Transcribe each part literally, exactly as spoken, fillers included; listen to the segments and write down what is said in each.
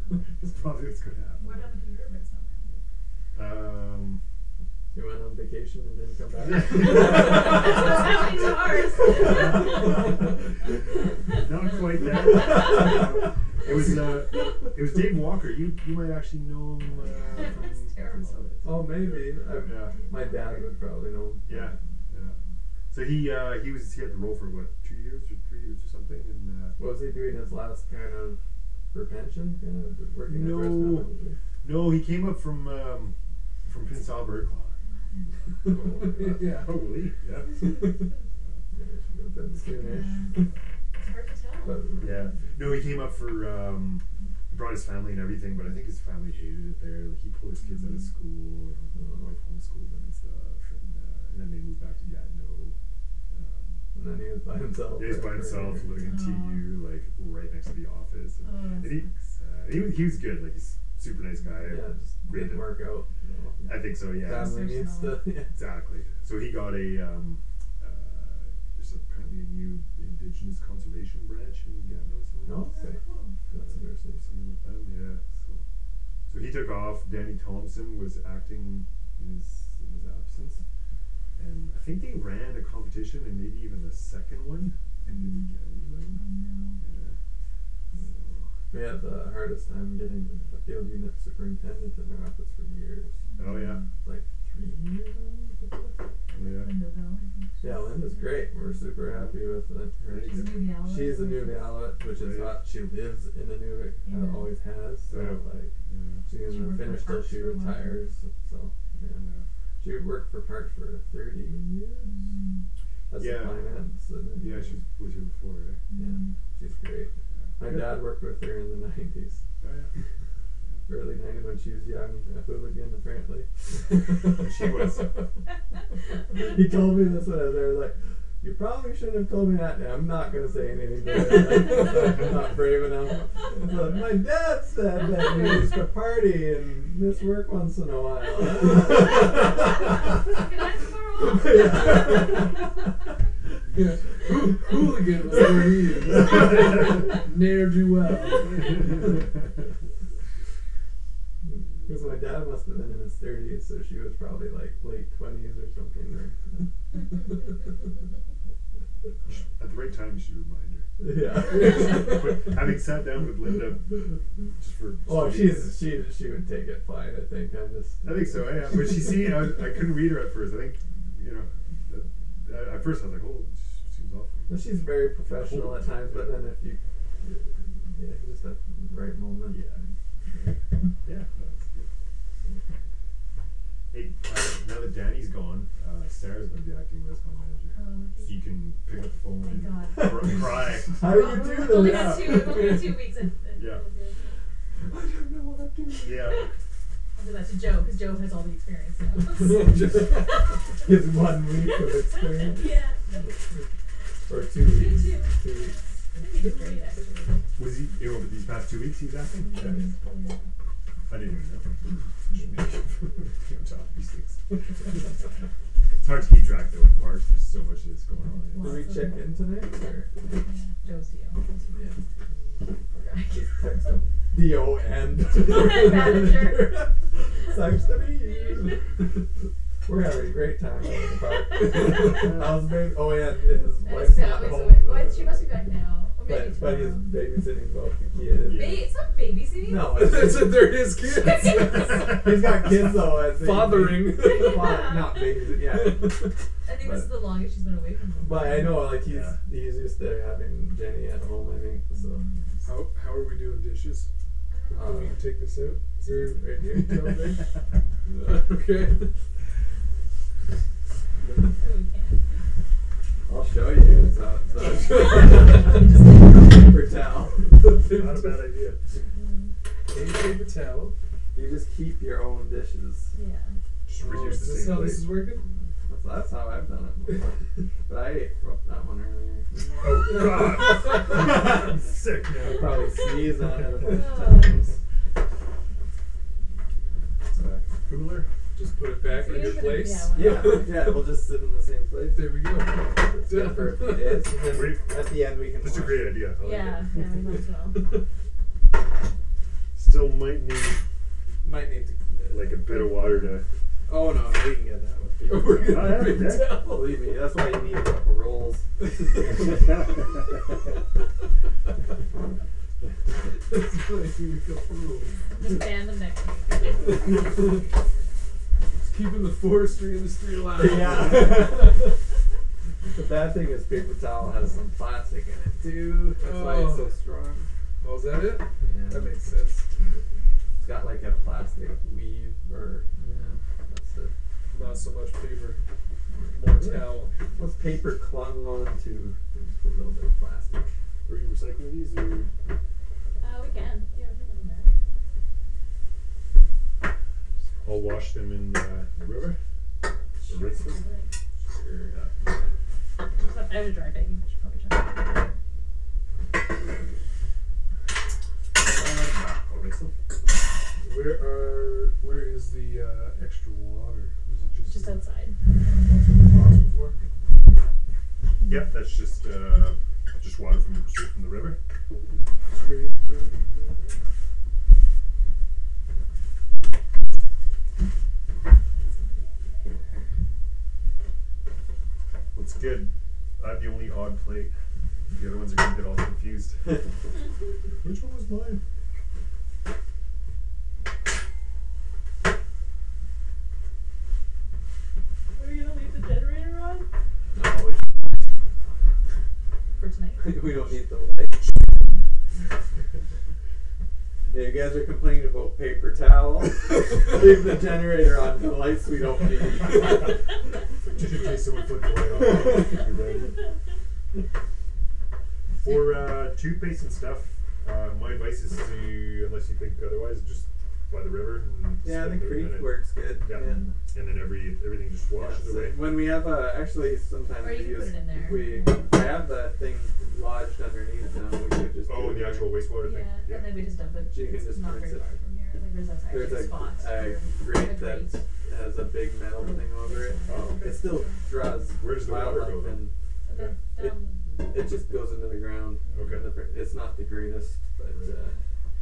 That's probably what's going to happen. What happened to your bits on Ramsey? Um. You went on vacation and didn't come back? That's what's happening to ours. Not quite that. Uh, it was uh, it was Dave Walker. You you might actually know him. Uh, from, That's terrible. from Oh, maybe. I, yeah. My dad would probably know. Yeah. Yeah. So he uh, he was he had the role for what, two years or three years or something, and uh, What was he doing his last kind of for pension? Kind of working No. at rest manager? no, he came up from um, from Prince Albert. Yeah. Probably, yeah. Maybe I should have been soonish. It's hard to tell. But Yeah. No, he came up for um, he brought his family and everything, but I think his family hated it there. Like, he pulled his kids out of school, and his wife homeschooled them and stuff, and, uh, and then they moved back to Gatineau. Um, and then he was by himself. yeah, he's by for- himself, for- living in T U, like right next to the office. And, Oh, that and he, sucks. uh, he was he was good. Like, he's a super nice guy. Yeah, just Great didn't to- work out. So. I think so. Yeah. Family needs to. Yeah. Exactly. So he got a um, uh, there's apparently a new indigenous conservation branch in Gatineau. Something. Oh, okay. Cool. That's interesting. Something with them. Yeah. So, so he took off. Danny Thompson was acting in his in his absence, and I think they ran a competition and maybe even a second one and didn't get anybody. Oh, no. Yeah. So, We had the hardest time getting a field unit superintendent in our office for years. oh yeah. Like three years, I think it was. Yeah. Linda, though, I think she's- Yeah, Linda's great. We're super happy with it. Her. She's a new Alouette. She's a new Alouette, which is Right. hot. She lives in the Nunavut, Yeah. uh, always has. So Yeah. like, Yeah. she's She gonna worked for finish till Parks she for a while. retires. So yeah, Yeah. she worked for Parks for thirty years. Mm. That's Yeah. the finance. And then, Yeah, she was, was here before, eh? Yeah, she's great. Yeah. My dad worked with her in the nineties. Oh yeah. Early nineties when she was young, a hooligan apparently. She was. He told me this when I was there. Like, you probably shouldn't have told me that. Yeah, I'm not gonna say anything. But I'm not brave enough. But my dad said that he used to party and miss work once in a while. Can I tomorrow? Yeah. Hoo- Hooligan was where he is. Ne'er do well. Because my dad must have been in his thirties, so she was probably like late twenties or something. Or, At the right time, you should remind her. yeah. But having sat down with Linda, just for Oh, study- she's she she would take it fine. I think I just. I think so. Yeah, but she see, I, was, I couldn't read her at first. I think, you know, that, at first I was like, oh, she seems awful. Well, she's very professional at times, but then if you, yeah, just at the right moment. Yeah. Yeah, that's good. Hey, uh, now that Danny's gone, uh, Sarah's going to be acting restaurant manager. Oh, So you can pick up the phone Thank and God. cr- cry. How do you do We've only this? got two, we've only got two weeks. And, and Yeah. we'll do it. I don't know what I'm doing. Yeah. I'll do that to Joe because Joe has all the experience now. Gives one week of experience. Yeah. Or two Me weeks. too. Two weeks. I think he did great actually. Was he, you know, over these past two weeks he was acting? Yeah. Yeah. I didn't even know. Should be on top of these things. It's hard to keep track though with March. There's so much that's going on. Did we check in tonight? Or? Yeah. Joe's deal. Yeah. Poor guy. Just text him. D O N. Manager. Sucks to be you. We're having a great time over the park. How's baby? Oh yeah, his And wife's his not family's home. away. Well, she must be back now. Or maybe But, but he's tomorrow. babysitting both the kids. Yeah. Ba- it's not babysitting. No, it's, That's it, they're his kids. he's got kids though. As in- Fathering. Fa- not babysitting. Yeah. I think this is the longest she's been away from him. But I know, like he's Yeah. he's used to having Jenny at home. I think so. How, how are we doing dishes? Uh, Can we take this out? Is there right here. Joe Big? Okay. Oh, we can. I'll show you. It's how it's Just- For towel. Not a bad idea. Mm, Take paper towel. You just keep your own dishes. yeah. Just Oh, reuse is the this same how this plate. is working? That's, that's how I've done it before. But I ate from that one earlier. Oh God! I'm sick I now. probably sneezed on it a bunch of Oh. times. It's a cooler. Just put it back So in you your put it- place. yeah, Yeah, yeah, we'll just sit in the same place. There we go. It's good for a few days, and then Great. at the end we can Just a wash great it. idea. I like Yeah, it. yeah, we might as well. Still still might need Might need to like a bit of water to. Oh no, we can get that with people. We're gonna Oh, yeah, big yeah. towel. Believe me, that's why you need a couple rolls. That's why you need a couple rules. Just ban them next week. It's keeping the forestry industry alive. Yeah. The bad thing is paper towel has some plastic in it too. That's why it's so Oh. strong. Oh, is that it? Yeah. That makes sense. It's got like a plastic weave or yeah, that's it. Not so much paper, more towel. What's paper clung on to a little bit of plastic? Are you recycling these or? Uh, we can. Yeah, we can put them back. I'll wash them in uh, the river. Or rinse them. Sure. Just have- I have a dry bag. You should probably check. I'll rinse them. Where are? Where is the uh, extra water? Is it just Just outside. That's what the box before? Yep, that's just uh, just water from straight from the river. Straight from- What's good? I have the only odd plate. The other ones are gonna get all confused. Which one was mine? Are you gonna leave the generator on No, we, for tonight? we don't need the lights. Yeah, you guys are complaining about paper towel. Leave the generator on. The lights we don't need. Just in case someone flipped the light off. You're ready. For uh, toothpaste and stuff, uh, my advice is to, unless you think otherwise, just by the river. And Yeah, the spend a creek minute. works good. Yeah. Yeah. And then every everything just Yeah, washes so away. when we have uh, actually sometimes Or you we can use put it in there. we Yeah. I have that thing lodged underneath now. We could just Oh, do the it. actual wastewater Yeah, thing. Yeah. and then we just dump it. So you can It's just not rinse very it. far from here. Like there's a There's actually a, spot. a for- grate a that grate. has a big metal thing over it. Oh, okay. It still draws Where does the water wildlife go, though? and Okay, It- down- it just goes into the ground. Okay. And the, it's not the greatest, but uh,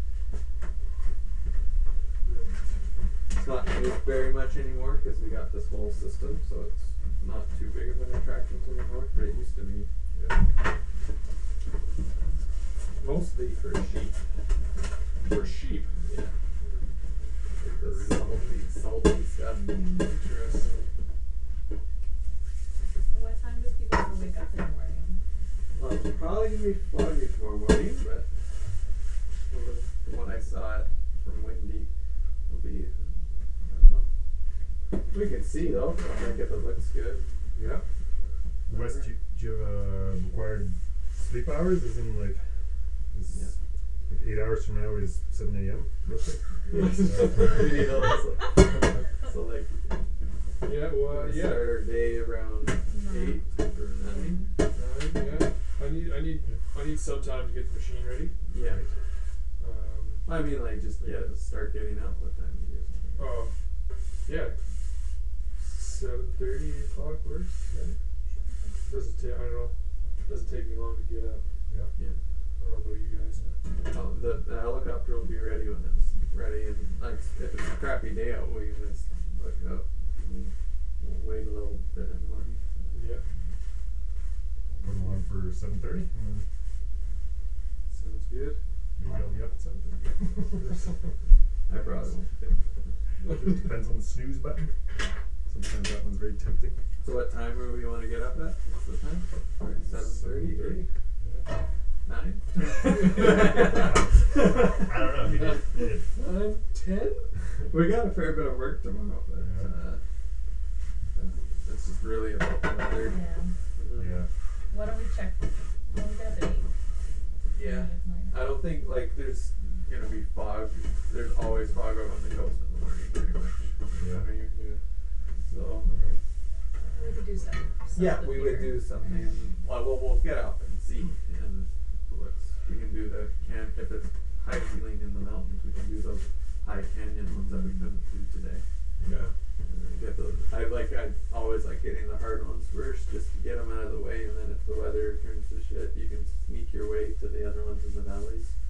it's not used very much anymore because we got this whole system, so it's not too big of an attraction anymore. But it used to be. Yeah. Mostly for sheep. For sheep. Yeah. The salty, salty stuff. Interesting. What time do people have to wake up in the morning? Well, it's probably gonna be foggy tomorrow morning, but well, the, the one I saw it from Windy will be. I don't know. We can see though, like if it looks good. Yeah. Wes, do you, do you have uh, required sleep hours? Is in like, is like eight hours from now is seven a m roughly? We need a little- so like Yeah. Well. we Yeah. start our day around Nine. eight or nine. Nine, yeah. I need. I need. I need some time to get the machine ready. Yeah. Um. I mean, like just yeah, start getting up. What time do you guys? Oh. Yeah. Seven thirty, eight o'clock works. Yeah. Doesn't take. I don't know. Doesn't take me long to get up. Yeah. Yeah. I don't know about you guys. Oh, the, the helicopter will be ready when it's ready, and like if it's a crappy day out, we can just look up. And we'll wait a little bit in the morning. Yeah. Put them on for seven thirty, and then Sounds good. maybe I'll be up at seven thirty. I probably won't. Be. It depends on the snooze button. Sometimes that one's very tempting. So what time do we want to get up at? What's the time? Seven thirty, eight, nine. I don't know. I mean, it, it, Nine, ten. We got a fair bit of work tomorrow, but Yeah. uh, it's just really about the weather. Yeah. yeah. Why don't we check? Why don't we get up at eight? Yeah. It's nine. I don't think like there's gonna be fog. There's always fog out on the coast in the morning, pretty much. Yeah. I mean, Yeah. so We could do some. some yeah, of the we would pier. do something. Well, we'll, we'll get up and see, and let's we can do the can if it's high ceiling in the mountains. We can do those high canyon ones that we couldn't do today. Yeah. And then get those. I like. I always like getting the hard ones first, just to get them out of the way, and then if the weather turns to shit, you can sneak your way to the other ones in the valleys.